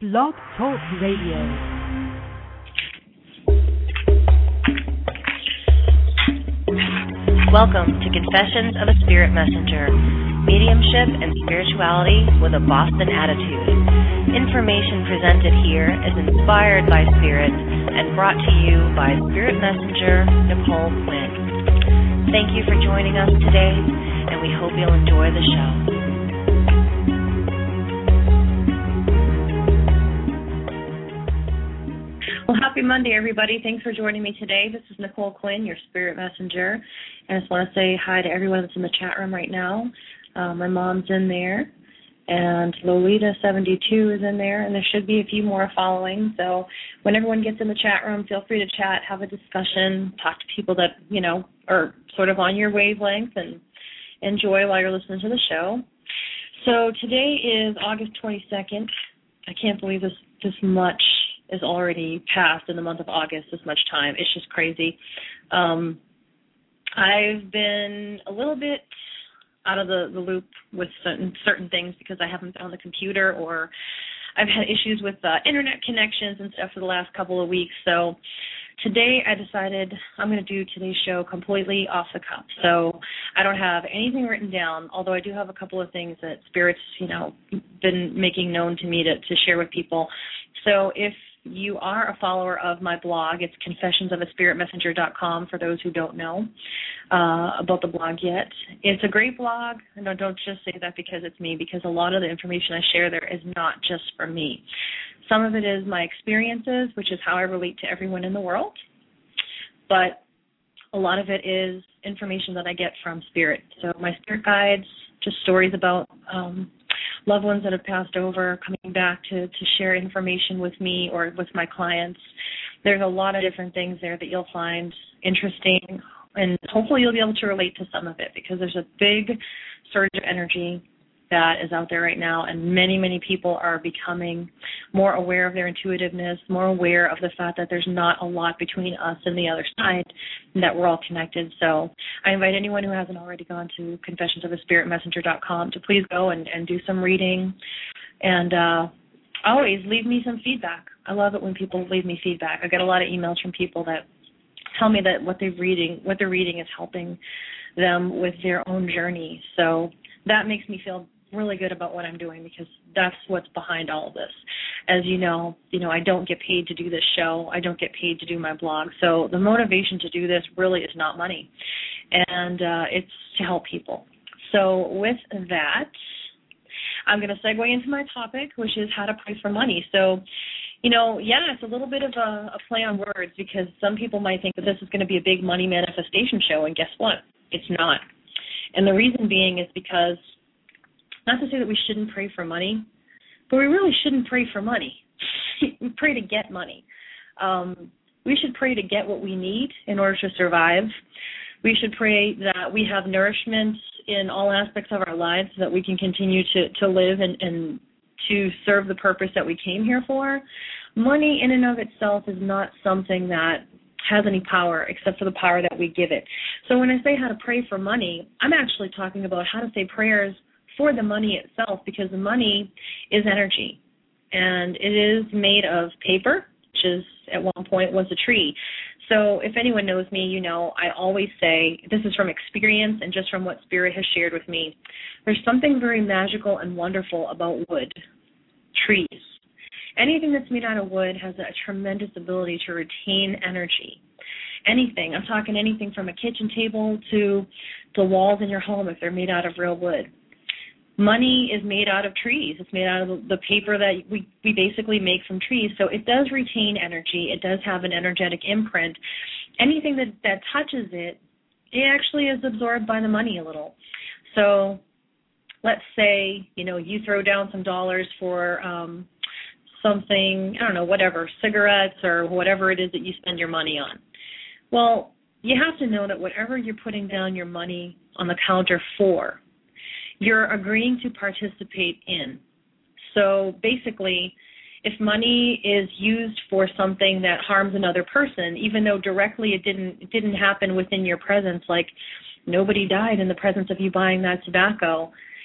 Blog Talk Radio. Welcome to Confessions of a Spirit Messenger, mediumship and spirituality with a Boston attitude. Information presented here is inspired by Spirit and brought to you by Spirit Messenger Nicole Quinn. Thank you for joining us today, and we hope you'll enjoy the show. Well, happy Monday, everybody. Thanks for joining me today. This is Nicole Quinn, your Spirit Messenger. And I just want to say hi to everyone that's in the chat room right now. My mom's in there, and Lolita72 is in there, and there should be a few more following. So when everyone gets in the chat room, feel free to chat, have a discussion, talk to people that, you know, are sort of on your wavelength, and enjoy while you're listening to the show. So today is August 22nd. I can't believe this much is already passed in the month of August, this much time. It's just crazy. I've been a little bit out of the loop with certain things because I haven't been on the computer, or I've had issues with internet connections and stuff for the last couple of weeks. So today I decided I'm going to do today's show completely off the cuff. So I don't have anything written down, although I do have a couple of things that Spirit's, been making known to me to share with people. So if you are a follower of my blog, it's confessionsofaspiritmessenger.com for those who don't know about the blog yet. It's a great blog, and don't just say that because it's me, because a lot of the information I share there is not just for me. Some of it is my experiences, which is how I relate to everyone in the world, but a lot of it is information that I get from Spirit. So my Spirit guides, just stories about loved ones that have passed over, coming back to share information with me or with my clients. There's a lot of different things there that you'll find interesting, and hopefully you'll be able to relate to some of it, because there's a big surge of energy that is out there right now, and many, many people are becoming more aware of their intuitiveness, more aware of the fact that there's not a lot between us and the other side, and that we're all connected. So I invite anyone who hasn't already gone to confessionsofaspiritmessenger.com to please go and do some reading, and always leave me some feedback. I love it when people leave me feedback. I get a lot of emails from people that tell me that what they're reading is helping them with their own journey. So that makes me feel really good about what I'm doing, because that's what's behind all of this. As you know, I don't get paid to do this show. I don't get paid to do my blog. So the motivation to do this really is not money, and it's to help people. So with that, I'm going to segue into my topic, which is how to pray for money. So, it's a little bit of a play on words, because some people might think that this is going to be a big money manifestation show, and guess what? It's not. And the reason being is because, not to say that we shouldn't pray for money, but we really shouldn't pray for money. We pray to get money. We should pray to get what we need in order to survive. We should pray that we have nourishment in all aspects of our lives, so that we can continue to live and to serve the purpose that we came here for. Money in and of itself is not something that has any power except for the power that we give it. So when I say how to pray for money, I'm actually talking about how to say prayers for the money itself, because the money is energy, and it is made of paper, which is at one point was a tree. So if anyone knows me, I always say, this is from experience and just from what Spirit has shared with me, there's something very magical and wonderful about wood, trees. Anything that's made out of wood has a tremendous ability to retain energy. Anything. I'm talking anything from a kitchen table to the walls in your home if they're made out of real wood. Money is made out of trees. It's made out of the paper that we basically make from trees. So it does retain energy. It does have an energetic imprint. Anything that touches it, it actually is absorbed by the money a little. So let's say, you throw down some dollars for something, I don't know, whatever, cigarettes or whatever it is that you spend your money on. Well, you have to know that whatever you're putting down your money on the counter for, you're agreeing to participate in. So basically, if money is used for something that harms another person, even though directly it didn't happen within your presence, like nobody died in the presence of you buying that tobacco,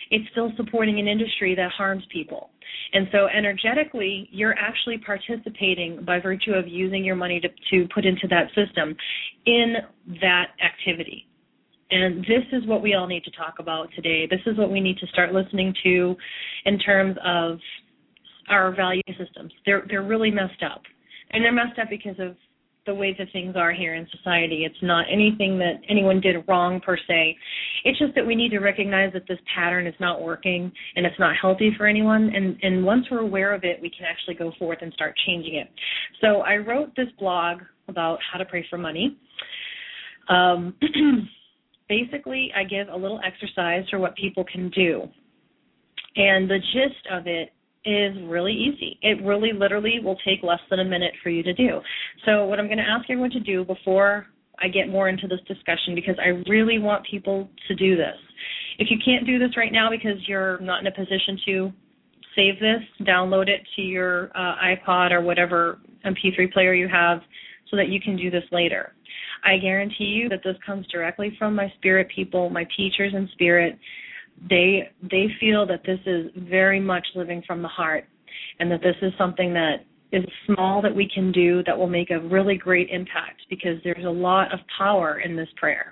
it's still supporting an industry that harms people. And so energetically, you're actually participating by virtue of using your money to put into that system in that activity. And this is what we all need to talk about today. This is what we need to start listening to in terms of our value systems. They're really messed up. And they're messed up because of the way that things are here in society. It's not anything that anyone did wrong per se. It's just that we need to recognize that this pattern is not working and it's not healthy for anyone. And once we're aware of it, we can actually go forth and start changing it. So I wrote this blog about how to pray for money. Basically, I give a little exercise for what people can do. And the gist of it is really easy. It really literally will take less than a minute for you to do. So what I'm going to ask everyone to do before I get more into this discussion, because I really want people to do this. If you can't do this right now because you're not in a position to save this, download it to your iPod or whatever MP3 player you have so that you can do this later. I guarantee you that this comes directly from my spirit people, my teachers in spirit. They feel that this is very much living from the heart, and that this is something that is small that we can do that will make a really great impact, because there's a lot of power in this prayer.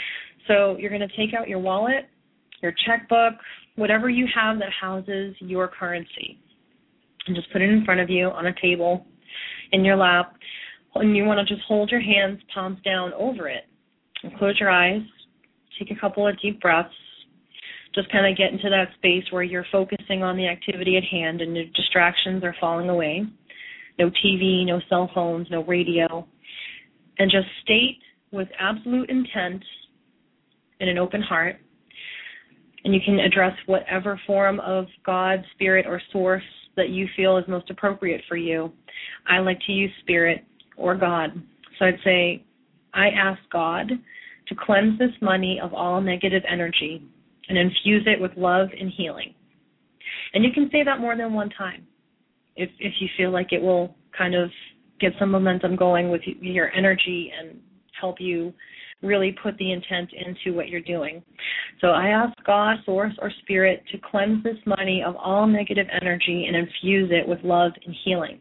So you're going to take out your wallet, your checkbook, whatever you have that houses your currency, and just put it in front of you on a table in your lap. And you want to just hold your hands palms down over it and close your eyes. Take a couple of deep breaths. Just kind of get into that space where you're focusing on the activity at hand and the distractions are falling away. No TV, no cell phones, no radio. And just state with absolute intent and an open heart. And you can address whatever form of God, spirit, or source that you feel is most appropriate for you. I like to use spirit or God. So I'd say, I ask God to cleanse this money of all negative energy and infuse it with love and healing. And you can say that more than one time if you feel like it will kind of get some momentum going with your energy and help you really put the intent into what you're doing. So I ask God, source, or spirit to cleanse this money of all negative energy and infuse it with love and healing.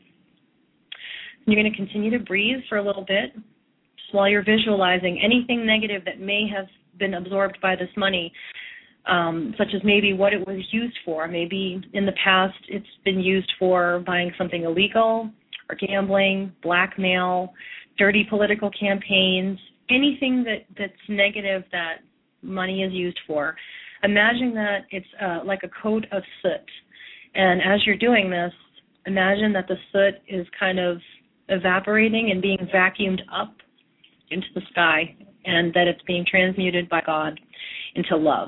You're going to continue to breathe for a little bit just while you're visualizing anything negative that may have been absorbed by this money, such as maybe what it was used for. Maybe in the past it's been used for buying something illegal or gambling, blackmail, dirty political campaigns, anything that's negative that money is used for. Imagine that it's like a coat of soot. And as you're doing this, imagine that the soot is kind of evaporating and being vacuumed up into the sky, and that it's being transmuted by God into love.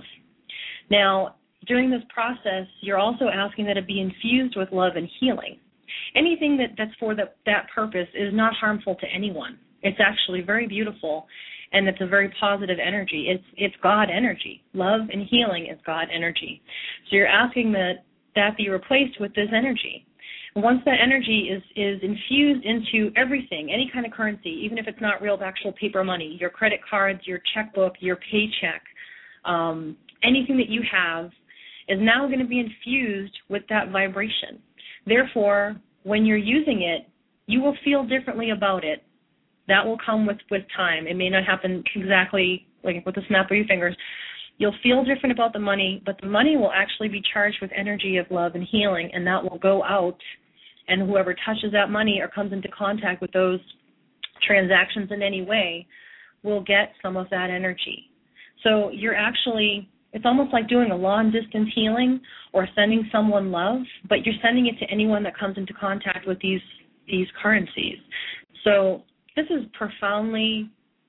Now, during this process, you're also asking that it be infused with love and healing. Anything that's for that purpose is not harmful to anyone. It's actually very beautiful, and it's a very positive energy. It's God energy. Love and healing is God energy. So you're asking that be replaced with this energy. Once that energy is infused into everything, any kind of currency, even if it's not real actual paper money, your credit cards, your checkbook, your paycheck, anything that you have is now going to be infused with that vibration. Therefore, when you're using it, you will feel differently about it. That will come with time. It may not happen exactly like with the snap of your fingers. You'll feel different about the money, but the money will actually be charged with energy of love and healing, and that will go out, and whoever touches that money or comes into contact with those transactions in any way will get some of that energy. So you're actually, it's almost like doing a long-distance healing or sending someone love, but you're sending it to anyone that comes into contact with these currencies. So this is profoundly,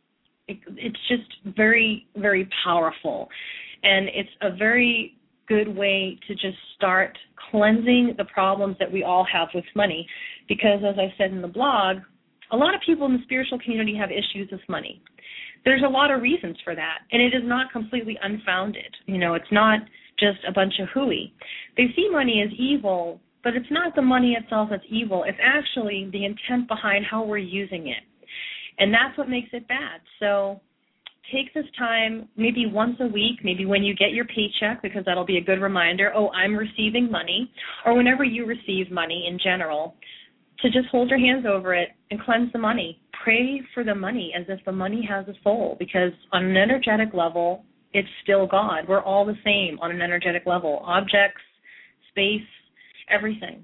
it's just very, very powerful. And it's a very good way to just start cleansing the problems that we all have with money. Because as I said in the blog, a lot of people in the spiritual community have issues with money. There's a lot of reasons for that, and it is not completely unfounded. You know, it's not just a bunch of hooey. They see money as evil, but it's not the money itself that's evil. It's actually the intent behind how we're using it. And that's what makes it bad. So take this time maybe once a week, maybe when you get your paycheck, because that'll be a good reminder, oh, I'm receiving money, or whenever you receive money in general, to just hold your hands over it and cleanse the money. Pray for the money as if the money has a soul, because on an energetic level, it's still God. We're all the same on an energetic level. Objects, space, everything.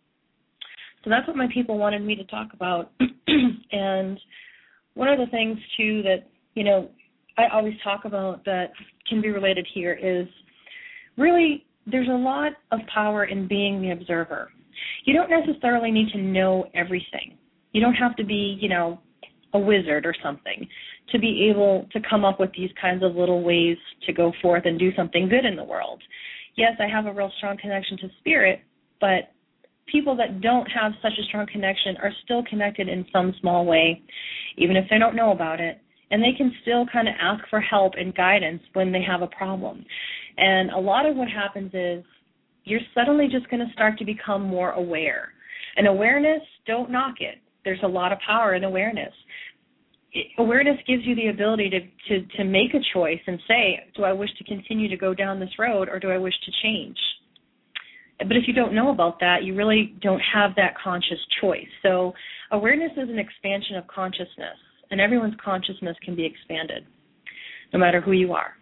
So that's what my people wanted me to talk about. And one of the things, too, that, I always talk about that can be related here is really there's a lot of power in being the observer. You don't necessarily need to know everything. You don't have to be, a wizard or something to be able to come up with these kinds of little ways to go forth and do something good in the world. Yes, I have a real strong connection to spirit, but people that don't have such a strong connection are still connected in some small way, even if they don't know about it. And they can still kind of ask for help and guidance when they have a problem. And a lot of what happens is you're suddenly just going to start to become more aware. And awareness, don't knock it. There's a lot of power in awareness. Awareness gives you the ability to make a choice and say, do I wish to continue to go down this road, or do I wish to change? But if you don't know about that, you really don't have that conscious choice. So awareness is an expansion of consciousness, and everyone's consciousness can be expanded, no matter who you are.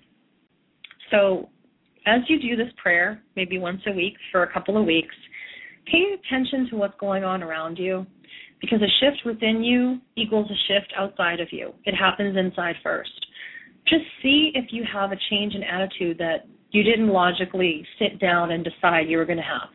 So as you do this prayer, maybe once a week for a couple of weeks, pay attention to what's going on around you, because a shift within you equals a shift outside of you. It happens inside first. Just see if you have a change in attitude that you didn't logically sit down and decide you were going to have.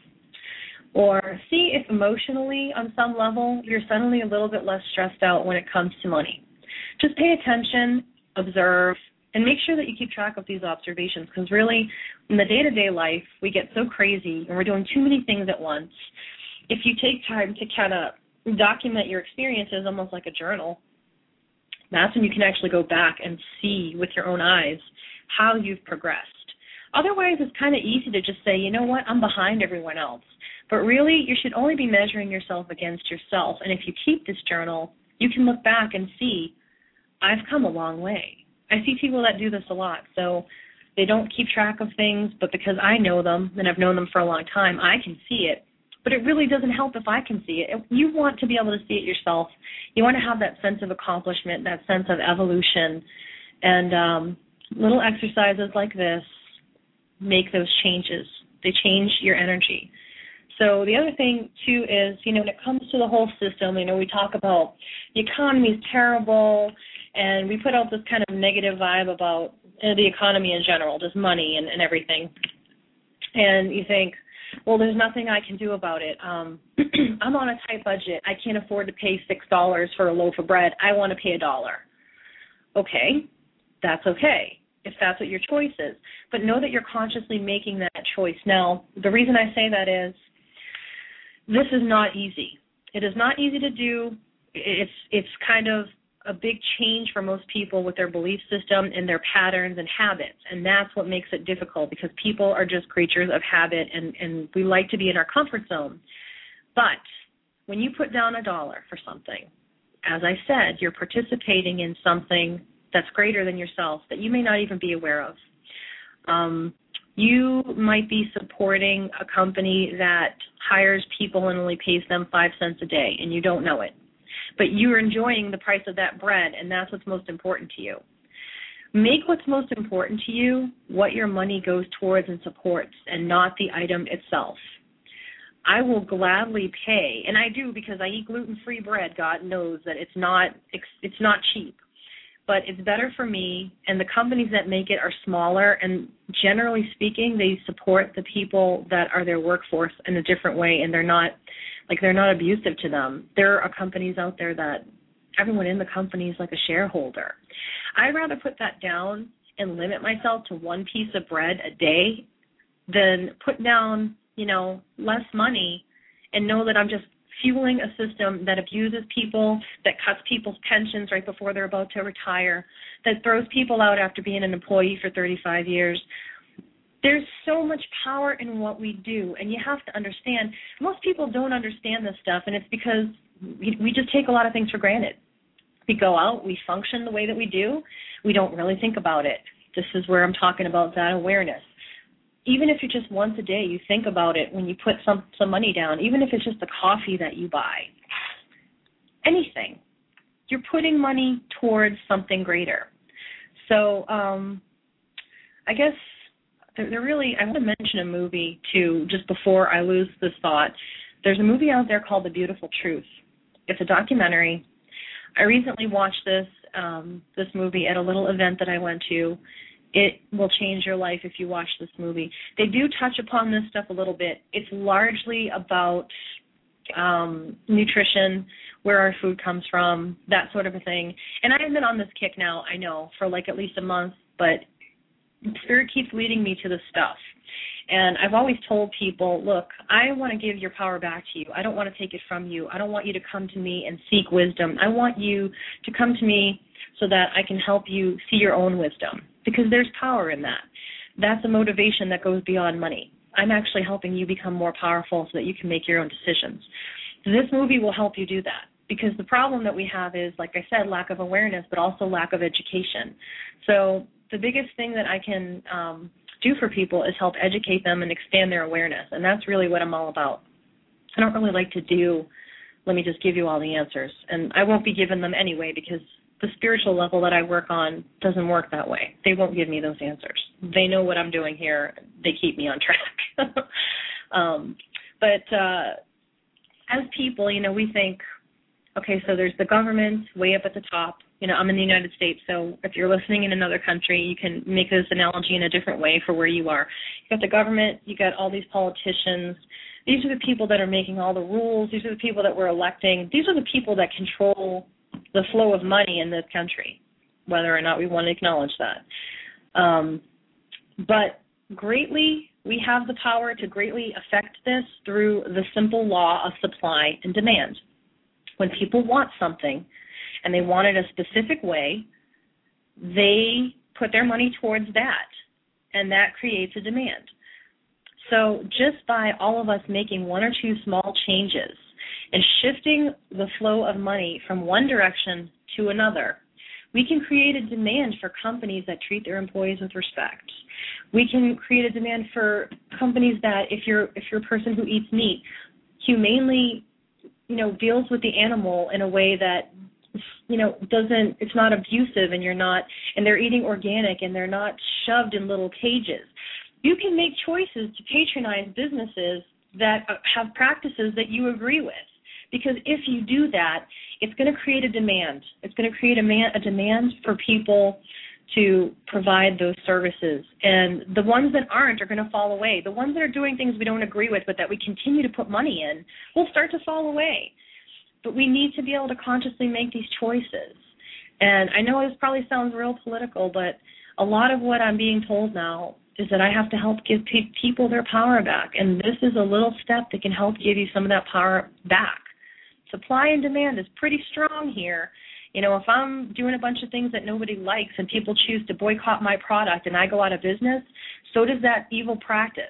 Or see if emotionally, on some level, you're suddenly a little bit less stressed out when it comes to money. Just pay attention, observe, and make sure that you keep track of these observations, because really, in the day-to-day life, we get so crazy and we're doing too many things at once. If you take time to kind of document your experiences almost like a journal, that's when you can actually go back and see with your own eyes how you've progressed. Otherwise, it's kind of easy to just say, you know what, I'm behind everyone else. But really, you should only be measuring yourself against yourself. And if you keep this journal, you can look back and see, I've come a long way. I see people that do this a lot. So they don't keep track of things, but because I know them and I've known them for a long time, I can see it. But it really doesn't help if I can see it. You want to be able to see it yourself. You want to have that sense of accomplishment, that sense of evolution. And little exercises like this make those changes. They change your energy. So the other thing, too, is, when it comes to the whole system, we talk about the economy is terrible, and we put out this kind of negative vibe about the economy in general, just money and everything. And you think, well, there's nothing I can do about it. I'm on a tight budget. I can't afford to pay $6 for a loaf of bread. I want to pay $1. Okay, that's okay, if that's what your choice is. But know that you're consciously making that choice. Now, the reason I say that is this is not easy. It is not easy to do. It's kind of a big change for most people with their belief system and their patterns and habits, and that's what makes it difficult, because people are just creatures of habit, and we like to be in our comfort zone. But when you put down $1 for something, as I said, you're participating in something that's greater than yourself that you may not even be aware of. You might be supporting a company that hires people and only pays them 5 cents a day, and you don't know it. But you're enjoying the price of that bread, and that's what's most important to you. Make what's most important to you what your money goes towards and supports, and not the item itself. I will gladly pay, and I do, because I eat gluten-free bread. God knows that it's not cheap. But it's better for me, and the companies that make it are smaller, and generally speaking, they support the people that are their workforce in a different way, and they're not abusive to them. There are companies out there that everyone in the company is like a shareholder. I'd rather put that down and limit myself to one piece of bread a day than put down, less money and know that I'm just fueling a system that abuses people, that cuts people's pensions right before they're about to retire, that throws people out after being an employee for 35 years. There's so much power in what we do, and you have to understand, most people don't understand this stuff, and it's because we just take a lot of things for granted. we go out, we function the way that we do, we don't really think about it. This is where I'm talking about that awareness. Even if it's just once a day, you think about it when you put some money down, even if it's just the coffee that you buy, anything, you're putting money towards something greater. So I guess I want to mention a movie, too, just before I lose this thought. There's a movie out there called The Beautiful Truth. It's a documentary. I recently watched this movie at a little event that I went to. It will change your life if you watch this movie. They do touch upon this stuff a little bit. It's largely about nutrition, where our food comes from, that sort of a thing. And I've been on this kick now, I know, for like at least a month, but Spirit keeps leading me to this stuff. And I've always told people, look, I want to give your power back to you. I don't want to take it from you. I don't want you to come to me and seek wisdom. I want you to come to me so that I can help you see your own wisdom, because there's power in that. That's a motivation that goes beyond money. I'm actually helping you become more powerful so that you can make your own decisions. So this movie will help you do that, because the problem that we have is, like I said, lack of awareness, but also lack of education. So the biggest thing that I can do for people is help educate them and expand their awareness, and that's really what I'm all about. I don't really like to do, let me just give you all the answers, and I won't be giving them anyway, because the spiritual level that I work on doesn't work that way. They won't give me those answers. They know what I'm doing here. They keep me on track. But as people, we think, okay, so there's the government way up at the top. I'm in the United States, so if you're listening in another country, you can make this analogy in a different way for where you are. You got the government, you got all these politicians. These are the people that are making all the rules. These are the people that we're electing. These are the people that control the flow of money in this country, whether or not we want to acknowledge that. But we have the power to greatly affect this through the simple law of supply and demand. When people want something and they want it a specific way, they put their money towards that, and that creates a demand. So just by all of us making one or two small changes and shifting the flow of money from one direction to another, we can create a demand for companies that treat their employees with respect. We can create a demand for companies that, if you're a person who eats meat, humanely, deals with the animal in a way that, it's not abusive, and they're eating organic, and they're not shoved in little cages. You can make choices to patronize businesses that have practices that you agree with. Because if you do that, it's going to create a demand. It's going to create a demand for people to provide those services. And the ones that aren't are going to fall away. The ones that are doing things we don't agree with but that we continue to put money in will start to fall away. But we need to be able to consciously make these choices. And I know this probably sounds real political, but a lot of what I'm being told now is that I have to help give people their power back. And this is a little step that can help give you some of that power back. Supply and demand is pretty strong here. If I'm doing a bunch of things that nobody likes and people choose to boycott my product and I go out of business, so does that evil practice.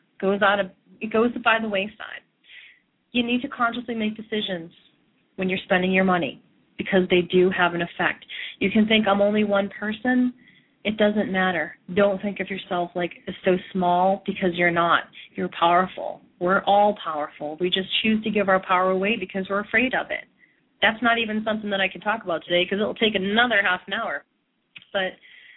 It goes by the wayside. You need to consciously make decisions when you're spending your money, because they do have an effect. You can think, I'm only one person. It doesn't matter. Don't think of yourself like so small, because you're not. You're powerful. We're all powerful. We just choose to give our power away because we're afraid of it. That's not even something that I can talk about today, because it'll take another half an hour. But,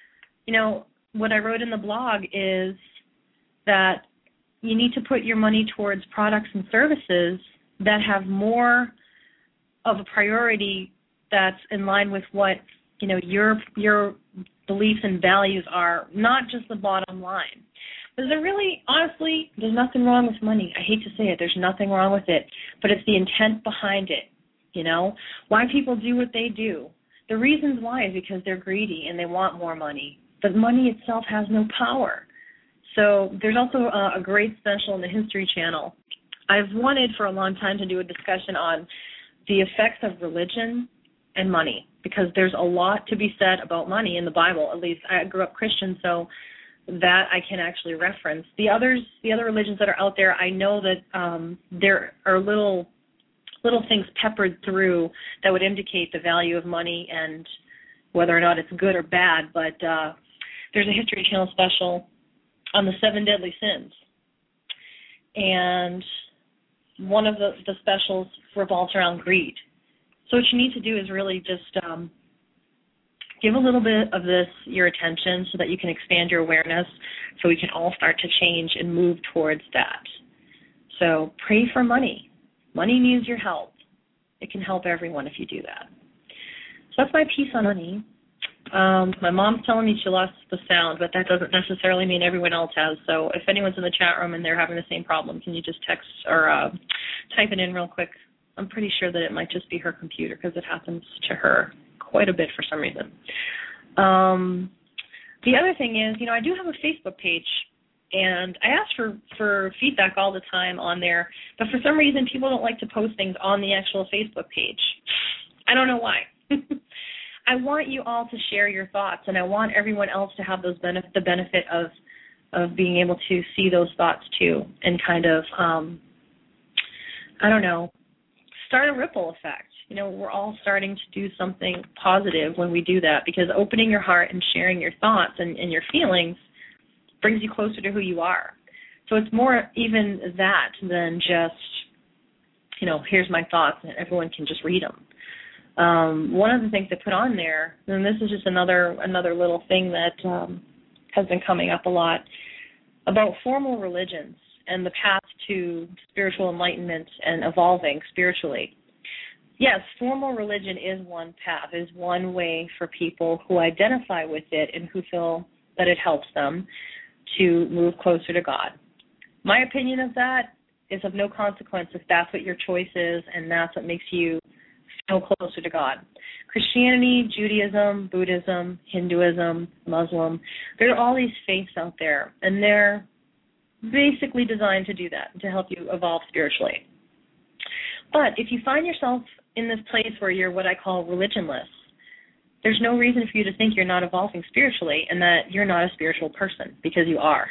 what I wrote in the blog is that you need to put your money towards products and services that have more of a priority that's in line with what, your beliefs and values are, not just the bottom line. Because honestly, there's nothing wrong with money. I hate to say it. There's nothing wrong with it. But it's the intent behind it, why people do what they do. The reasons why is because they're greedy and they want more money. But money itself has no power. So there's also a great special on the History Channel. I've wanted for a long time to do a discussion on the effects of religion and money, because there's a lot to be said about money in the Bible. At least I grew up Christian, so that I can actually reference. The other religions that are out there, I know that there are little little things peppered through that would indicate the value of money and whether or not it's good or bad. But there's a History Channel special on the 7 deadly sins. And one of the specials revolves around greed. So what you need to do is really just give a little bit of this your attention so that you can expand your awareness so we can all start to change and move towards that. So pray for money. Money needs your help. It can help everyone if you do that. So that's my piece on money. My mom's telling me she lost the sound, but that doesn't necessarily mean everyone else has. So if anyone's in the chat room and they're having the same problem, can you just text or type it in real quick? I'm pretty sure that it might just be her computer because it happens to her quite a bit for some reason. The other thing is, I do have a Facebook page, and I ask for feedback all the time on there, but for some reason people don't like to post things on the actual Facebook page. I don't know why. I want you all to share your thoughts, and I want everyone else to have the benefit of being able to see those thoughts too, and kind of, start a ripple effect. We're all starting to do something positive when we do that, because opening your heart and sharing your thoughts and your feelings brings you closer to who you are. So it's more even that than just, here's my thoughts and everyone can just read them. One of the things I put on there, and this is just another little thing that has been coming up a lot, about formal religions and the path to spiritual enlightenment and evolving spiritually. Yes, formal religion is one path, is one way for people who identify with it and who feel that it helps them to move closer to God. My opinion of that is of no consequence if that's what your choice is and that's what makes you feel closer to God. Christianity, Judaism, Buddhism, Hinduism, Muslim, there are all these faiths out there, and they're basically designed to do that, to help you evolve spiritually. But if you find yourself in this place where you're what I call religionless, there's no reason for you to think you're not evolving spiritually and that you're not a spiritual person, because you are.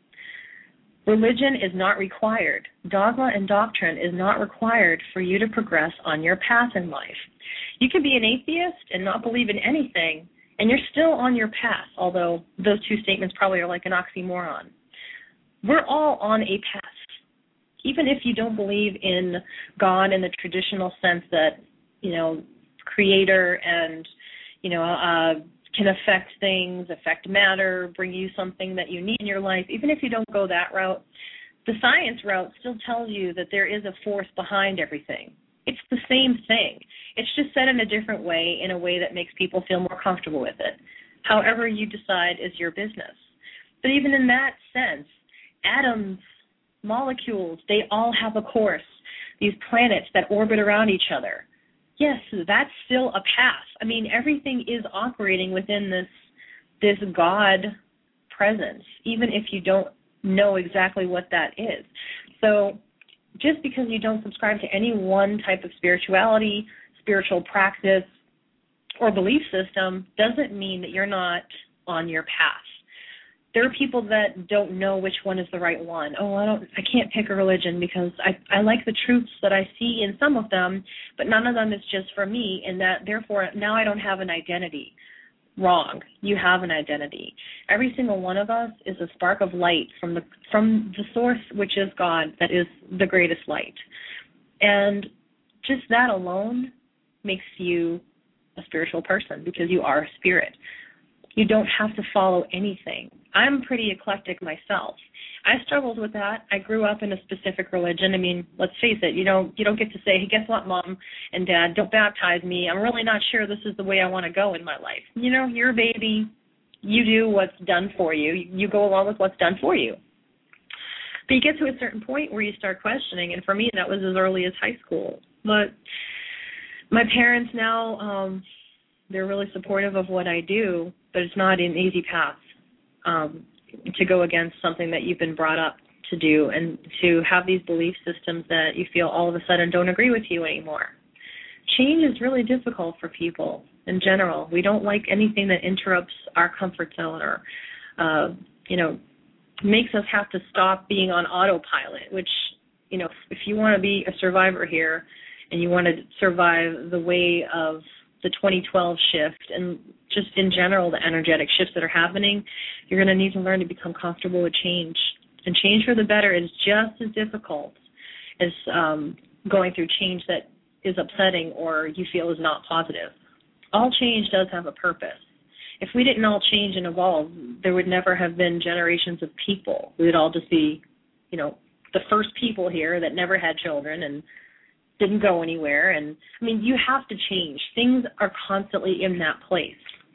Religion is not required. Dogma and doctrine is not required for you to progress on your path in life. You can be an atheist and not believe in anything, and you're still on your path, although those two statements probably are like an oxymoron. We're all on a path. Even if you don't believe in God in the traditional sense that, creator and, can affect things, affect matter, bring you something that you need in your life, even if you don't go that route, the science route still tells you that there is a force behind everything. It's the same thing. It's just said in a different way, in a way that makes people feel more comfortable with it. However you decide is your business. But even in that sense, atoms, molecules, they all have a course. These planets that orbit around each other. Yes, that's still a path. I mean, everything is operating within this God presence, even if you don't know exactly what that is. So just because you don't subscribe to any one type of spirituality, spiritual practice, or belief system doesn't mean that you're not on your path. There are people that don't know which one is the right one. I can't pick a religion because I like the truths that I see in some of them, but none of them is just for me, and that therefore now I don't have an identity. Wrong. You have an identity. Every single one of us is a spark of light from the source, which is God, that is the greatest light. And just that alone makes you a spiritual person, because you are a spirit. You don't have to follow anything. I'm pretty eclectic myself. I struggled with that. I grew up in a specific religion. I mean, let's face it, you don't get to say, hey, guess what, Mom and Dad, don't baptize me. I'm really not sure this is the way I want to go in my life. You're a baby. You do what's done for you. You go along with what's done for you. But you get to a certain point where you start questioning, and for me, that was as early as high school. But my parents now, they're really supportive of what I do, but it's not an easy path to go against something that you've been brought up to do, and to have these belief systems that you feel all of a sudden don't agree with you anymore. Change is really difficult for people in general. We don't like anything that interrupts our comfort zone or, makes us have to stop being on autopilot, which, if you want to be a survivor here and you want to survive the way of the 2012 shift and just in general the energetic shifts that are happening, you're going to need to learn to become comfortable with change. And change for the better is just as difficult as going through change that is upsetting or you feel is not positive. All change does have a purpose. If we didn't all change and evolve, there would never have been generations of people. We would all just be, the first people here that never had children and didn't go anywhere. And, you have to change. Things are constantly in that place.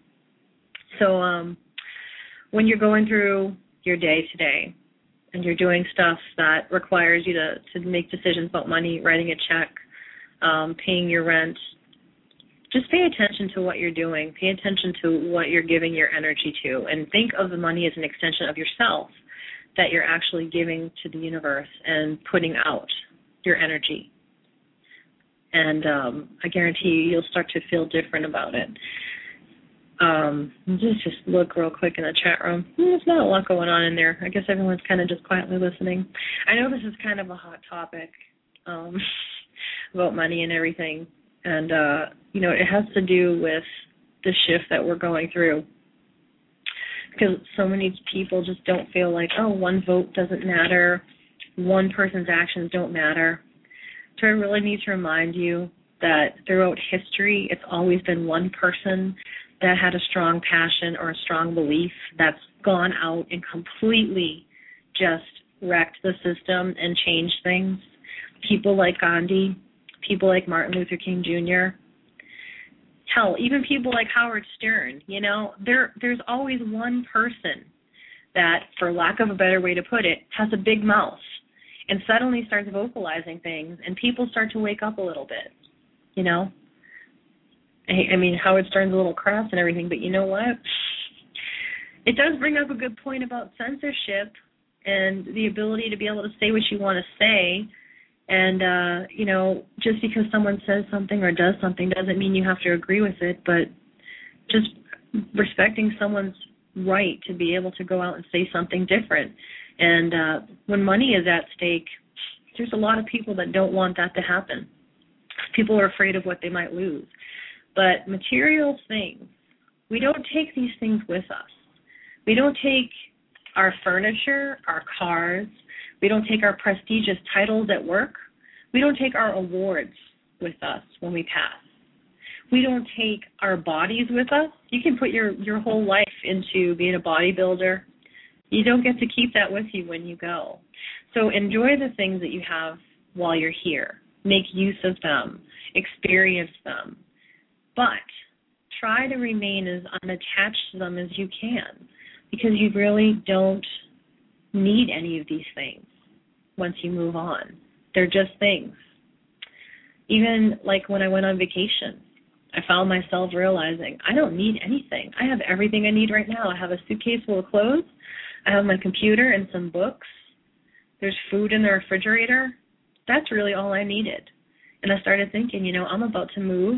So when you're going through your day today and you're doing stuff that requires you to make decisions about money, writing a check, paying your rent, just pay attention to what you're doing. Pay attention to what you're giving your energy to, and think of the money as an extension of yourself that you're actually giving to the universe and putting out your energy. And I guarantee you'll start to feel different about it. Just look real quick in the chat room. There's not a lot going on in there. I guess everyone's kind of just quietly listening. I know this is kind of a hot topic about money and everything. And, it has to do with the shift that we're going through. Because so many people just don't feel like, one vote doesn't matter, one person's actions don't matter. So I really need to remind you that throughout history, it's always been one person that had a strong passion or a strong belief that's gone out and completely just wrecked the system and changed things. People like Gandhi, people like Martin Luther King Jr., hell, even people like Howard Stern, there's always one person that, for lack of a better way to put it, has a big mouth and suddenly starts vocalizing things, and people start to wake up a little bit, Howard Stern's a little crass and everything, but you know what? It does bring up a good point about censorship and the ability to be able to say what you want to say. And, just because someone says something or does something doesn't mean you have to agree with it, but just respecting someone's right to be able to go out and say something different. And when money is at stake, there's a lot of people that don't want that to happen. People are afraid of what they might lose. But material things, we don't take these things with us. We don't take our furniture, our cars. We don't take our prestigious titles at work. We don't take our awards with us when we pass. We don't take our bodies with us. You can put your whole life into being a bodybuilder. You don't get to keep that with you when you go. So enjoy the things that you have while you're here. Make use of them. Experience them. But try to remain as unattached to them as you can, because you really don't need any of these things once you move on. They're just things. Even like when I went on vacation, I found myself realizing I don't need anything. I have everything I need right now. I have a suitcase full of clothes. I have my computer and some books. There's food in the refrigerator. That's really all I needed. And I started thinking, I'm about to move.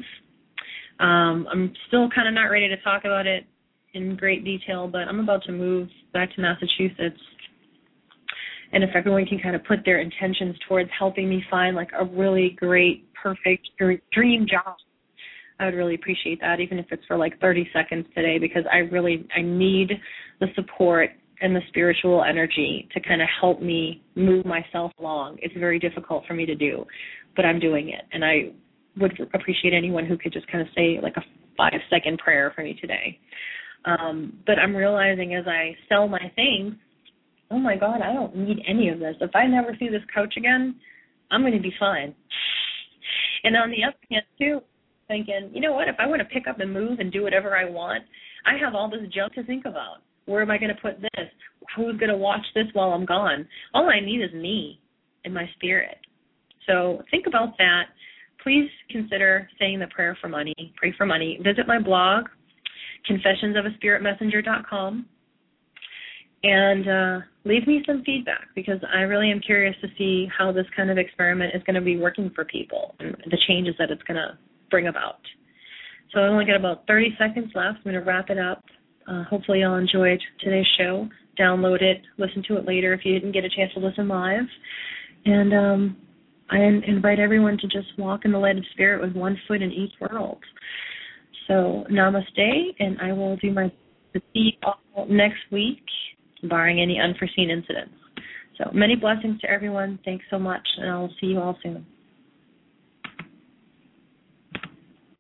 I'm still kind of not ready to talk about it in great detail, but I'm about to move back to Massachusetts. And if everyone can kind of put their intentions towards helping me find like a really great, perfect dream job, I would really appreciate that, even if it's for like 30 seconds today, because I need the support and the spiritual energy to kind of help me move myself along. It's very difficult for me to do, but I'm doing it. And I would appreciate anyone who could just kind of say like a 5-second prayer for me today. But I'm realizing as I sell my things, oh my God, I don't need any of this. If I never see this couch again, I'm going to be fine. And on the other hand, too, thinking, you know what, if I want to pick up and move and do whatever I want, I have all this junk to think about. Where am I going to put this? Who's going to watch this while I'm gone? All I need is me and my spirit. So think about that. Please consider saying the prayer for money. Pray for money. Visit my blog, confessionsofaspiritmessenger.com, and leave me some feedback, because I really am curious to see how this kind of experiment is going to be working for people and the changes that it's going to bring about. So I only got about 30 seconds left. I'm going to wrap it up. Hopefully y'all enjoyed today's show. Download it, listen to it later if you didn't get a chance to listen live. And I invite everyone to just walk in the light of spirit with one foot in each world. So namaste, and I will do my best to see you all next week, barring any unforeseen incidents. So many blessings to everyone. Thanks so much, and I'll see you all soon.